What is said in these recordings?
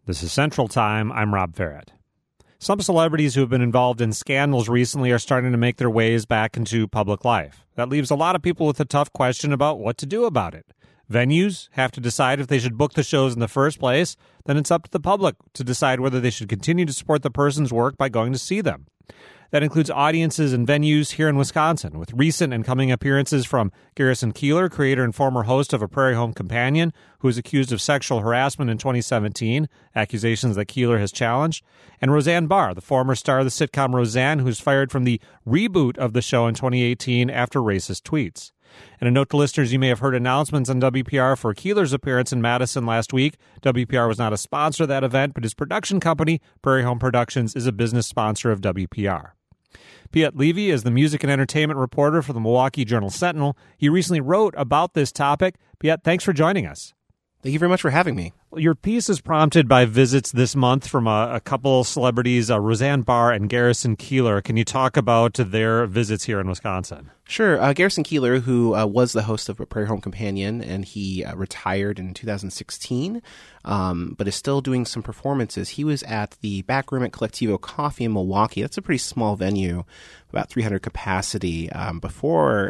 This is Central Time. I'm Rob Farrett. Some celebrities who have been involved in scandals recently are starting to make their ways back into public life. That leaves a lot of people with a tough question about what to do about it. Venues have to decide if they should book the shows in the first place. Then it's up to the public to decide whether they should continue to support the person's work by going to see them. That includes audiences and venues here in Wisconsin, with recent and coming appearances from Garrison Keillor, creator and former host of A Prairie Home Companion, who was accused of sexual harassment in 2017, accusations that Keillor has challenged, and Roseanne Barr, the former star of the sitcom Roseanne, who was fired from the reboot of the show in 2018 after racist tweets. And a note to listeners, you may have heard announcements on WPR for Keillor's appearance in Madison last week. WPR was not a sponsor of that event, but his production company, Prairie Home Productions, is a business sponsor of WPR. Piet Levy is the music and entertainment reporter for the Milwaukee Journal-Sentinel. He recently wrote about this topic. Piet, thanks for joining us. Thank you very much for having me. Your piece is prompted by visits this month from a couple celebrities, Roseanne Barr and Garrison Keillor. Can you talk about their visits here in Wisconsin? Sure. Garrison Keillor, who was the host of A Prairie Home Companion, and he retired in 2016, but is still doing some performances. He was at the back room at Collectivo Coffee in Milwaukee. That's a pretty small venue, about 300 capacity. Before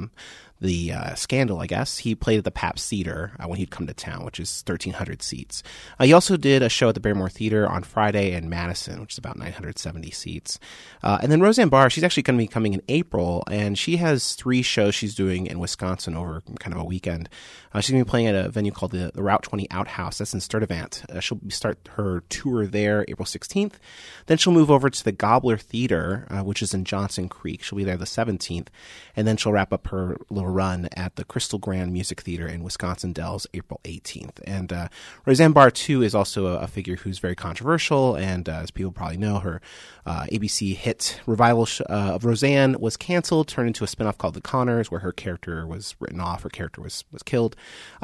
the scandal, I guess, he played at the Pabst Theater when he'd come to town, which is 1,300 seats. He also did a show at the Barrymore Theater on Friday in Madison, which is about 970 seats. And then Roseanne Barr, she's actually going to be coming in April, and she has 3 shows she's doing in Wisconsin over kind of a weekend. She's going to be playing at a venue called the Route 20 Outhouse. That's in Sturtevant. She'll start her tour there April 16th. Then she'll move over to the Gobbler Theater, which is in Johnson Creek. She'll be there the 17th. And then she'll wrap up her little run at the Crystal Grand Music Theater in Wisconsin Dells April 18th. And Roseanne Barr, too, is also a figure who's very controversial. And as people probably know, her ABC hit revival of Roseanne was canceled, turned into a spinoff called The Conners, where her character was written off, her character was killed.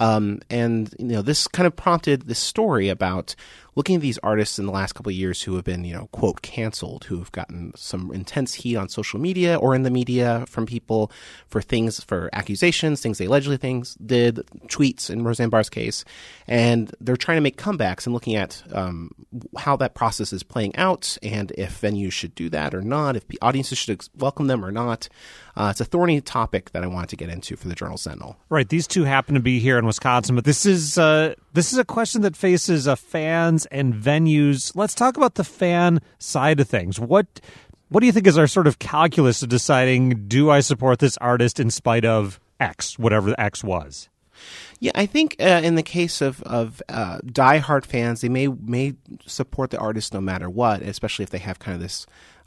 And, you know, this kind of prompted this story about looking at these artists in the last couple of years who have been, you know, quote, canceled, who have gotten some intense heat on social media or in the media from people for accusations, things they allegedly did, tweets in Roseanne Barr's case. And they're trying to make comebacks and looking at how that process is playing out and if venues should do that or not, if audiences should welcome them or not. It's a thorny topic that I wanted to get into for the Journal-Sentinel. Right. These two happen to be here in Wisconsin, but this is a question that faces fans and venues. Let's talk about the fan side of things. What do you think is our sort of calculus of deciding, do I support this artist in spite of X, whatever X was? Yeah, I think in the case of diehard fans, they may support the artist no matter what, especially if they have kind of this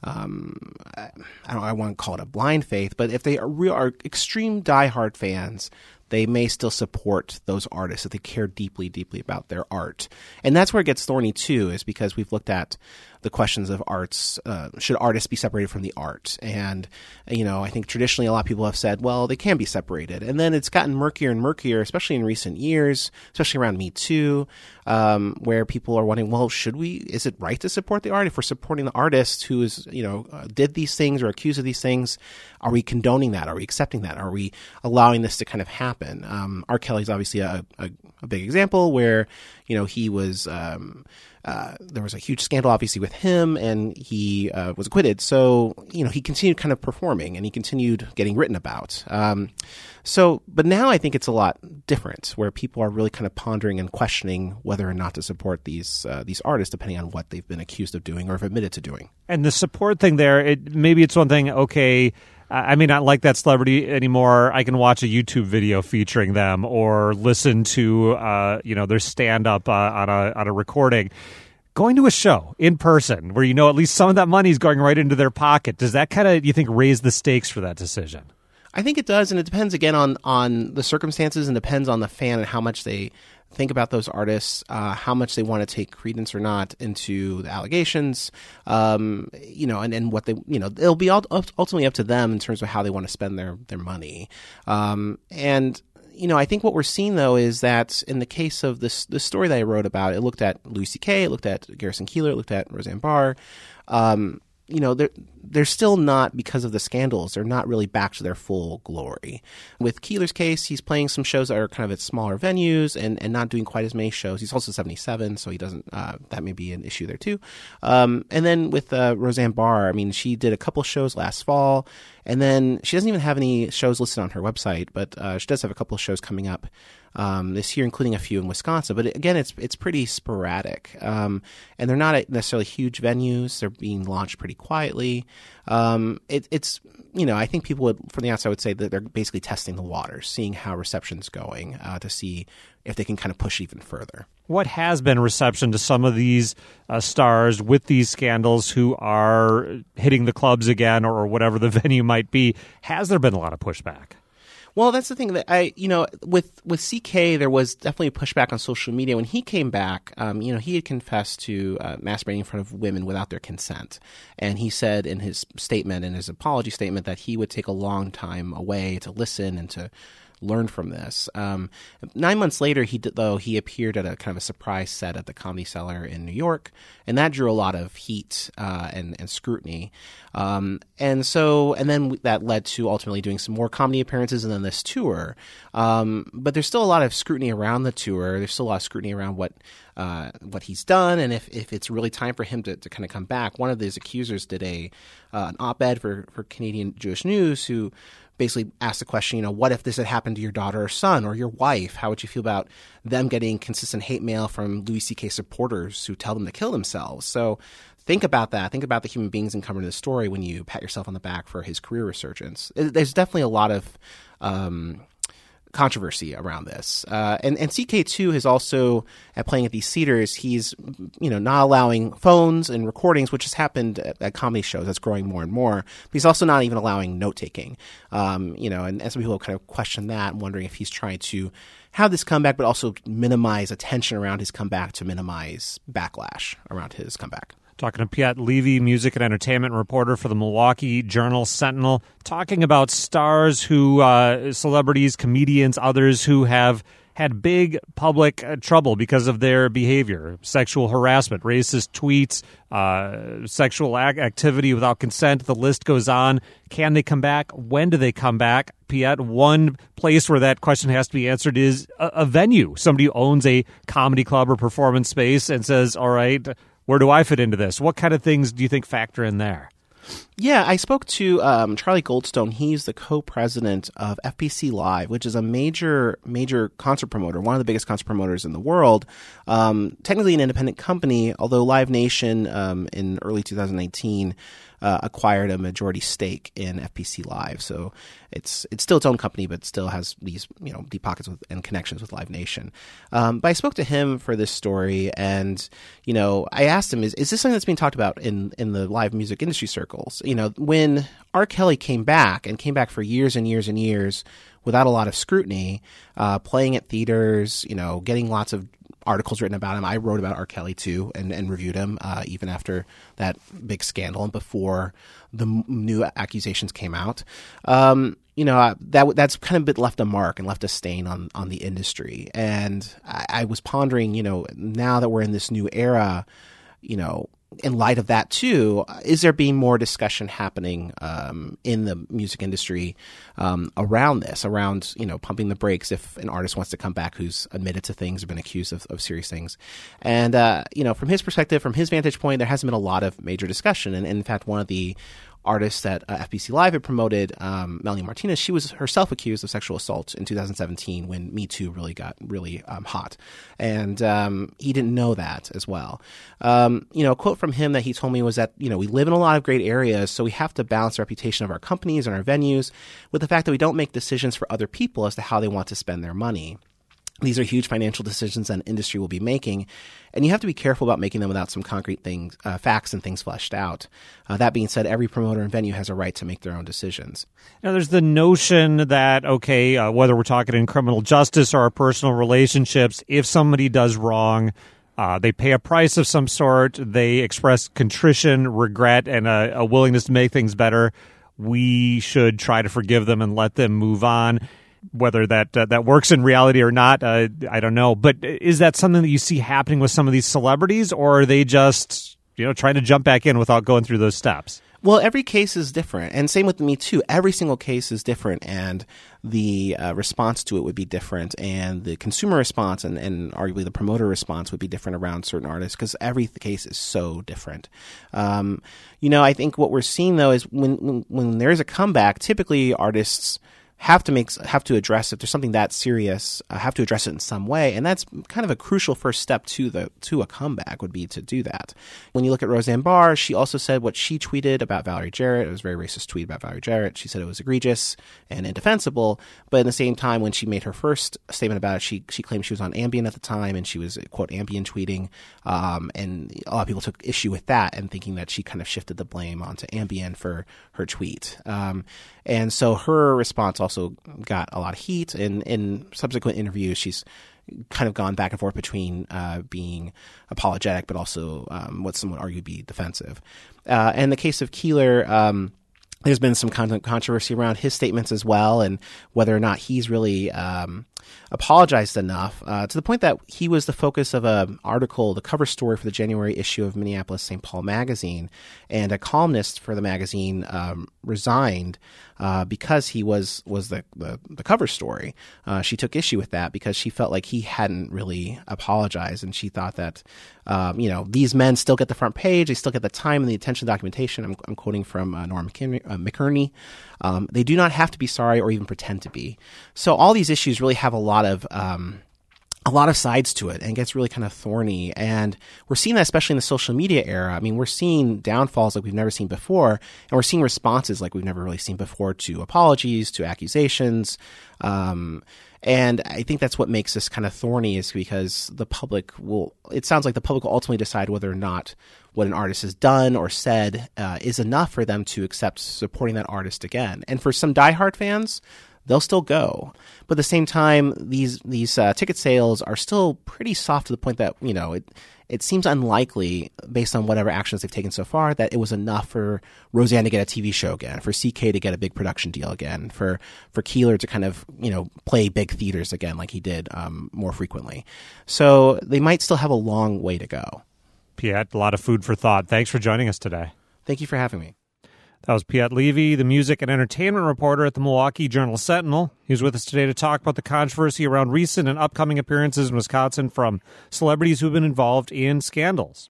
I want to call it a blind faith, but if they are extreme diehard fans, they may still support those artists if they care deeply, deeply about their art. And that's where it gets thorny, too, is because we've looked at the questions of arts. Should artists be separated from the art? And, you know, I think traditionally a lot of people have said, well, they can be separated. And then it's gotten murkier and murkier, especially in recent years, especially around Me Too, where people are wondering, well, is it right to support the art? If we're supporting the artist who is, you know, did these things or accused of these things, are we condoning that? Are we accepting that? Are we allowing this to kind of happen? R. Kelly's obviously a big example where, you know, he was there was a huge scandal, obviously, with him, and he was acquitted. So, you know, he continued kind of performing, and he continued getting written about. But now I think it's a lot different, where people are really kind of pondering and questioning whether or not to support these artists, depending on what they've been accused of doing or have admitted to doing. And the support thing there, maybe it's one thing, okay, I may not like that celebrity anymore. I can watch a YouTube video featuring them or listen to their stand-up on a recording. Going to a show in person where you know at least some of that money is going right into their pocket, does that kind of, you think, raise the stakes for that decision? I think it does, and it depends, again, on the circumstances and depends on the fan and how much they think about those artists, how much they want to take credence or not into the allegations, and what they, it'll be ultimately up to them in terms of how they want to spend their money. I think what we're seeing, though, is that in the case of this story that I wrote about, it looked at Louis C.K., it looked at Garrison Keillor, it looked at Roseanne Barr. they're still not, because of the scandals, they're not really back to their full glory. With Keeler's case, he's playing some shows that are kind of at smaller venues and not doing quite as many shows. He's also 77, so he doesn't, that may be an issue there too. And then with Roseanne Barr, I mean, she did a couple shows last fall, and then she doesn't even have any shows listed on her website, but she does have a couple of shows coming up this year, including a few in Wisconsin. But again, it's pretty sporadic, and they're not necessarily huge venues. They're being launched pretty quietly. It's I think people would, from the outside, would say that they're basically testing the waters, seeing how reception's going, to see if they can kind of push even further. What has been reception to some of these stars with these scandals who are hitting the clubs again, or whatever the venue might be? Has there been a lot of pushback? Well, that's the thing that with CK, there was definitely a pushback on social media. When he came back, he had confessed to masturbating in front of women without their consent. And he said in his statement, in his apology statement, that he would take a long time away to listen and to learn from this. 9 months later, he appeared at a kind of a surprise set at the Comedy Cellar in New York, and that drew a lot of heat and scrutiny. And then that led to ultimately doing some more comedy appearances and then this tour. But there's still a lot of scrutiny around the tour. There's still a lot of scrutiny around what he's done, and if it's really time for him to kind of come back. One of his accusers did an op-ed for Canadian Jewish News, who basically asked the question, what if this had happened to your daughter or son or your wife? How would you feel about them getting consistent hate mail from Louis C.K. supporters who tell them to kill themselves? So think about that. Think about the human beings encompassed in the story when you pat yourself on the back for his career resurgence. There's definitely a lot of controversy around this. And CK2 is also, playing at these theaters, he's, not allowing phones and recordings, which has happened at comedy shows. That's growing more and more. But he's also not even allowing note-taking. And some people kind of question that and wondering if he's trying to have this comeback, but also minimize attention around his comeback to minimize backlash around his comeback. Talking to Piet Levy, music and entertainment reporter for the Milwaukee Journal-Sentinel, talking about stars celebrities, comedians, others who have had big public trouble because of their behavior, sexual harassment, racist tweets, sexual activity without consent. The list goes on. Can they come back? When do they come back? Piet, one place where that question has to be answered is a venue. Somebody who owns a comedy club or performance space and says, all right, where do I fit into this? What kind of things do you think factor in there? Yeah, I spoke to Charlie Goldstone. He's the co-president of FPC Live, which is a major concert promoter, one of the biggest concert promoters in the world. Technically an independent company, although Live Nation in early 2019 acquired a majority stake in FPC Live. So it's still its own company, but still has these deep pockets and connections with Live Nation. But I spoke to him for this story, and I asked him, is this something that's being talked about in the live music industry circles? When R. Kelly came back for years and years and years without a lot of scrutiny, playing at theaters, getting lots of articles written about him. I wrote about R. Kelly too, and reviewed him even after that big scandal and before the new accusations came out. That's kind of bit left a mark and left a stain on the industry. And I was pondering, now that we're in this new era, in light of that too, is there being more discussion happening in the music industry around this, around pumping the brakes if an artist wants to come back who's admitted to things or been accused of serious things? And from his perspective, from his vantage point, there hasn't been a lot of major discussion. And in fact, one of the artists that FBC Live had promoted, Melanie Martinez, she was herself accused of sexual assault in 2017 when Me Too really got hot. And he didn't know that as well. A quote from him that he told me was that, we live in a lot of great areas, so we have to balance the reputation of our companies and our venues with the fact that we don't make decisions for other people as to how they want to spend their money. These are huge financial decisions that an industry will be making, and you have to be careful about making them without some concrete things, facts and things fleshed out. That being said, every promoter and venue has a right to make their own decisions. Now, there's the notion that, whether we're talking in criminal justice or our personal relationships, if somebody does wrong, they pay a price of some sort, they express contrition, regret, and a willingness to make things better, we should try to forgive them and let them move on. Whether that works in reality or not, I don't know. But is that something that you see happening with some of these celebrities, or are they just trying to jump back in without going through those steps. Well, every case is different, and same with Me Too. Every single case is different, and the response to it would be different, and the consumer response and arguably the promoter response would be different around certain artists because every case is so different. I think what we're seeing though is when there is a comeback, typically artists have to address, if there's something that serious, have to address it in some way, and that's kind of a crucial first step to a comeback would be to do that. When you look at Roseanne Barr, she also said what she tweeted about Valerie Jarrett. It was a very racist tweet about Valerie Jarrett. She said it was egregious and indefensible, but at the same time, when she made her first statement about it, she claimed she was on Ambien at the time, and she was quote Ambien tweeting, and a lot of people took issue with that and thinking that she kind of shifted the blame onto Ambien for her tweet. And so her response also got a lot of heat. And in subsequent interviews, she's kind of gone back and forth between being apologetic, but also what some would argue be defensive. In the case of Keeler, there's been some controversy around his statements as well, and whether or not he's really apologized enough to the point that he was the focus of an article, the cover story for the January issue of Minneapolis St. Paul magazine, and a columnist for the magazine resigned because he was the cover story. She took issue with that because she felt like he hadn't really apologized, and she thought that these men still get the front page, they still get the time and the attention documentation. I'm quoting from Norm McKerney. They do not have to be sorry or even pretend to be. So all these issues really have a lot of sides to it, and it gets really kind of thorny. And we're seeing that especially in the social media era. I mean, we're seeing downfalls like we've never seen before, and we're seeing responses like we've never really seen before to apologies, to accusations. And I think that's what makes this kind of thorny, is because it sounds like the public will ultimately decide whether or not what an artist has done or said is enough for them to accept supporting that artist again. And for some diehard fans, they'll still go. But at the same time, these ticket sales are still pretty soft to the point that, it seems unlikely, based on whatever actions they've taken so far, that it was enough for Roseanne to get a TV show again, for CK to get a big production deal again, for Keeler to kind of, play big theaters again like he did more frequently. So they might still have a long way to go. Piet, a lot of food for thought. Thanks for joining us today. Thank you for having me. That was Piet Levy, the music and entertainment reporter at the Milwaukee Journal-Sentinel. He was with us today to talk about the controversy around recent and upcoming appearances in Wisconsin from celebrities who've been involved in scandals.